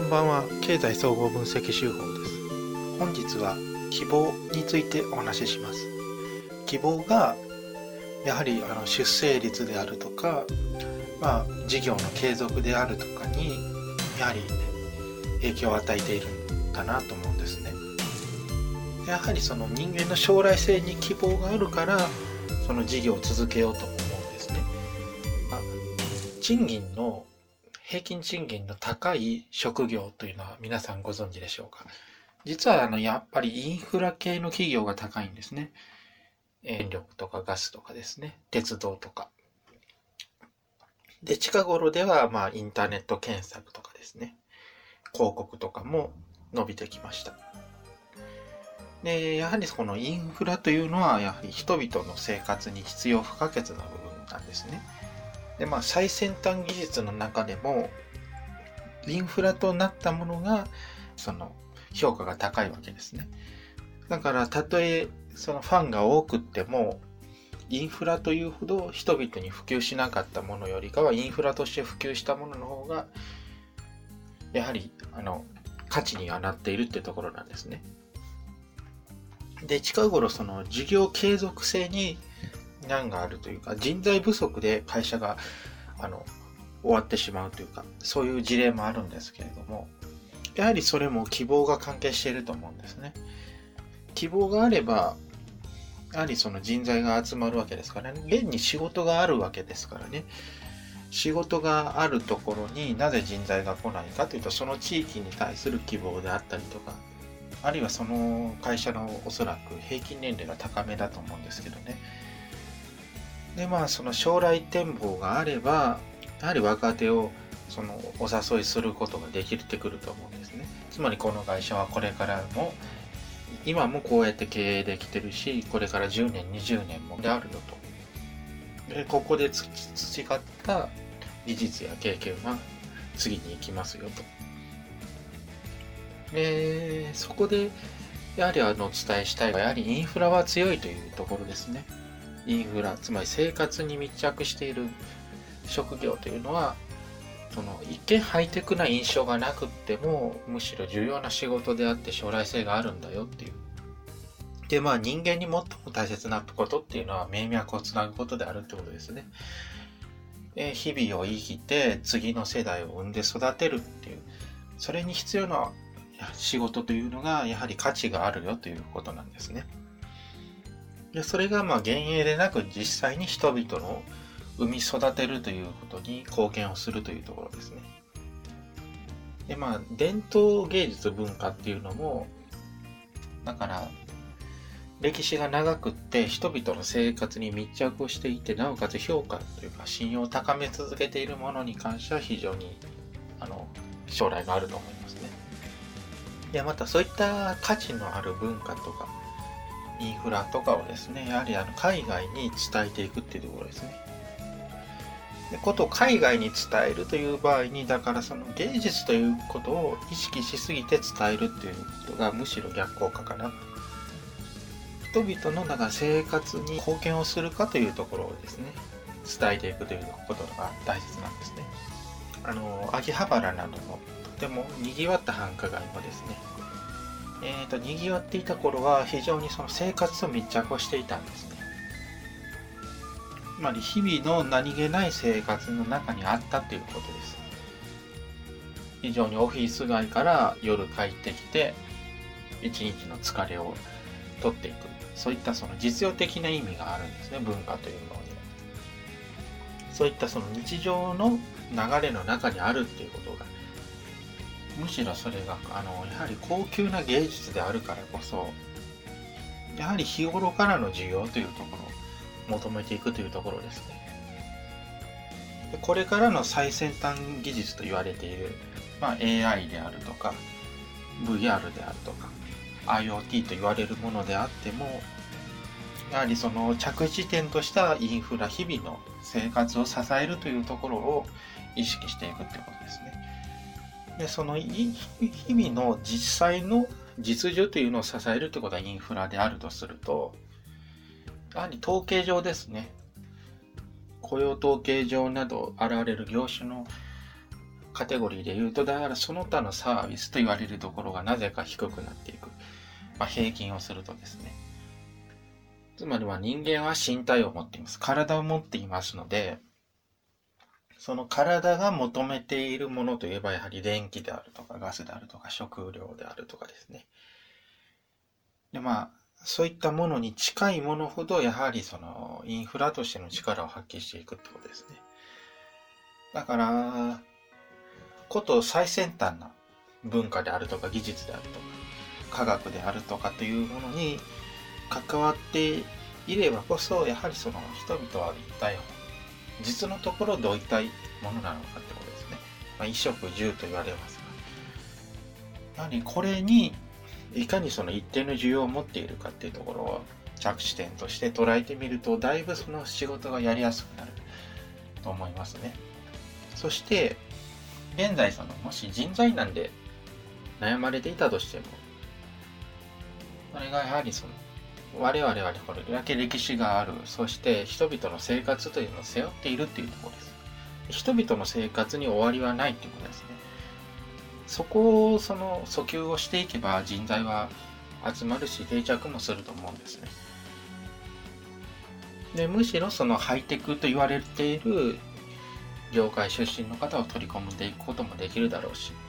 んばんは。経済総合分析手法です。本日は希望についてお話しします。希望がやはり出生率であるとか、事業の継続であるとかにやはり影響を与えているんだなと思うんですね。やはりその人間の将来性に希望があるからその事業を続けようと思うんですね。平均賃金の高い職業というのは皆さんご存知でしょうか。実はやっぱりインフラ系の企業が高いんですね。電力とかガスとかですね、鉄道とか。で、近頃ではインターネット検索とかですね、広告とかも伸びてきました。で、やはりこのインフラというのはやはり人々の生活に必要不可欠な部分なんですね。で、最先端技術の中でもインフラとなったものがその評価が高いわけですね。だからたとえそのファンが多くってもインフラというほど人々に普及しなかったものよりかはインフラとして普及したものの方がやはり価値にはなっているっていうところなんですね。で、近頃その事業継続性に難があるというか、人材不足で会社が終わってしまうというか、そういう事例もあるんですけれども、やはりそれも希望が関係していると思うんですね。希望があればやはりその人材が集まるわけですからね。現に仕事があるわけですからね。仕事があるところになぜ人材が来ないかというと、その地域に対する希望であったりとか、あるいはその会社のおそらく平均年齢が高めだと思うんですけどね。で、その将来展望があれば、やはり若手をお誘いすることができてくると思うんですね。つまりこの会社はこれからも今もこうやって経営できてるし、これから10年、20年もであるよと。で、ここで培った技術や経験は次に行きますよと。で、そこでやはりお伝えしたいのは、やはりインフラは強いというところですね。インフラ、つまり生活に密着している職業というのは、一見ハイテクな印象がなくっても、むしろ重要な仕事であって将来性があるんだよっていう。で、人間に最も大切なことっていうのは命脈をつなぐことであるってことですね。日々を生きて次の世代を産んで育てるっていう、それに必要な仕事というのがやはり価値があるよということなんですね。で、それが幻影でなく実際に人々の生み育てるということに貢献をするというところですね。で、伝統芸術文化っていうのも、だから歴史が長くって人々の生活に密着をしていて、なおかつ評価というか信用を高め続けているものに関しては非常に将来があると思いますね。で、またそういった価値のある文化とかインフラとかをですね、やはり海外に伝えていくっていうところですね。で、ことを海外に伝えるという場合に、だからその芸術ということを意識しすぎて伝えるっていうことがむしろ逆効果かな。人々の生活に貢献をするかというところをですね、伝えていくということが大切なんですね。秋葉原などのとても賑わった繁華街もですね、賑わっていた頃は非常にその生活と密着をしていたんですね。つまり日々の何気ない生活の中にあったということです。非常にオフィス街から夜帰ってきて一日の疲れを取っていく、そういったその実用的な意味があるんですね、文化というのには。そういったその日常の流れの中にあるっていうことが、むしろそれがやはり高級な芸術であるからこそ、やはり日頃からの需要というところを求めていくというところですね。で、これからの最先端技術と言われている、AI であるとか VR であるとか IoT と言われるものであっても、やはりその着地点としたインフラ、日々の生活を支えるというところを意識していくということですね。で、その日々の実際の実需というのを支えるということはインフラであるとすると、やはり統計上ですね、雇用統計上など現れる業種のカテゴリーで言うと、だからその他のサービスと言われるところがなぜか低くなっていく。平均をするとですね。つまり人間は身体を持っています。体を持っていますので、その体が求めているものといえばやはり電気であるとかガスであるとか食料であるとかですね。でそういったものに近いものほどやはりそのインフラとしての力を発揮していくってことですね。だからこと最先端な文化であるとか技術であるとか科学であるとかというものに関わっていればこそやはりその人々は一体実のところどういったものなのかってことですね。衣食住と言われますが、やはりこれにいかにその一定の需要を持っているかっていうところを着地点として捉えてみると、だいぶその仕事がやりやすくなると思いますね。そして現在もし人材難で悩まれていたとしても、それがやはり我々はこれだけ歴史がある、そして人々の生活というのを背負っているっていうところです。人々の生活に終わりはないっていうことですね。そこを訴求をしていけば人材は集まるし定着もすると思うんですね。でむしろハイテクと言われている業界出身の方を取り込んでいくこともできるだろうし、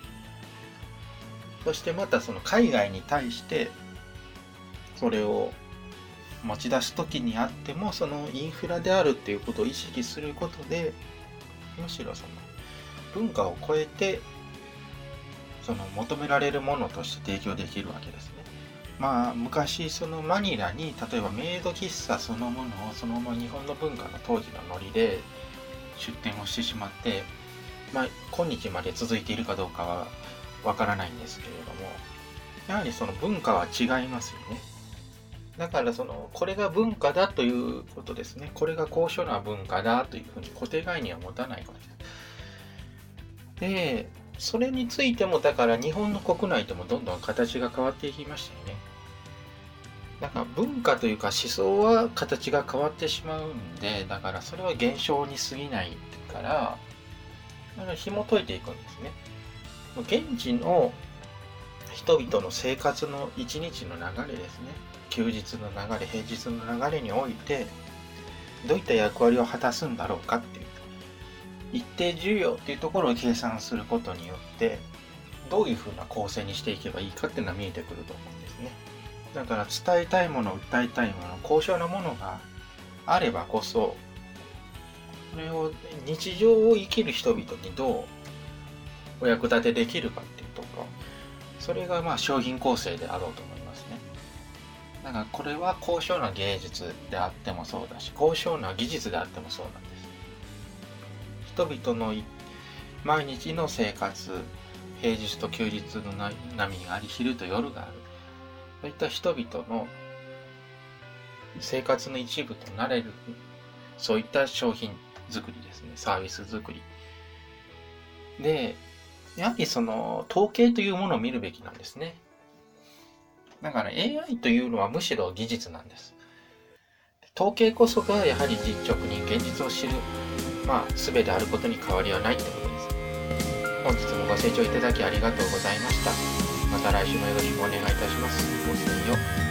そしてまた海外に対してそれを持ち出す時にあってもインフラであるっていうことを意識することで、むしろ文化を超えて求められるものとして提供できるわけですね。昔マニラに例えばメイド喫茶そのものをそのまま日本の文化の当時のノリで出店をしてしまって、今日まで続いているかどうかはわからないんですけれども、やはり文化は違いますよね。だからこれが文化だということですね。これが高尚な文化だというふうに固定概念を持たないことです。で、それについてもだから日本の国内でもどんどん形が変わっていきましたよね。だから文化というか思想は形が変わってしまうんで、だからそれは現象に過ぎないから紐解いていくんですね。現地の人々の生活の一日の流れですね。休日の流れ、平日の流れにおいてどういった役割を果たすんだろうかっていう一定需要っていうところを計算することによってどういうふうな構成にしていけばいいかっていうのは見えてくると思うんですね。だから伝えたいもの、訴えたいもの、高尚なものがあればこそ、それを日常を生きる人々にどうお役立てできるかっていうところ、それが商品構成であろうと思いますね。だからこれは高尚な芸術であってもそうだし、高尚な技術であってもそうなんです。人々の毎日の生活、平日と休日の波があり、昼と夜がある。そういった人々の生活の一部となれる、そういった商品作りですね、サービス作り。で、やはり統計というものを見るべきなんですね。だから AI というのはむしろ技術なんです。統計こそがやはり実直に現実を知る、術であることに変わりはないということです。本日もご清聴いただきありがとうございました。また来週もよろしくお願いいたします。ごきげんよう。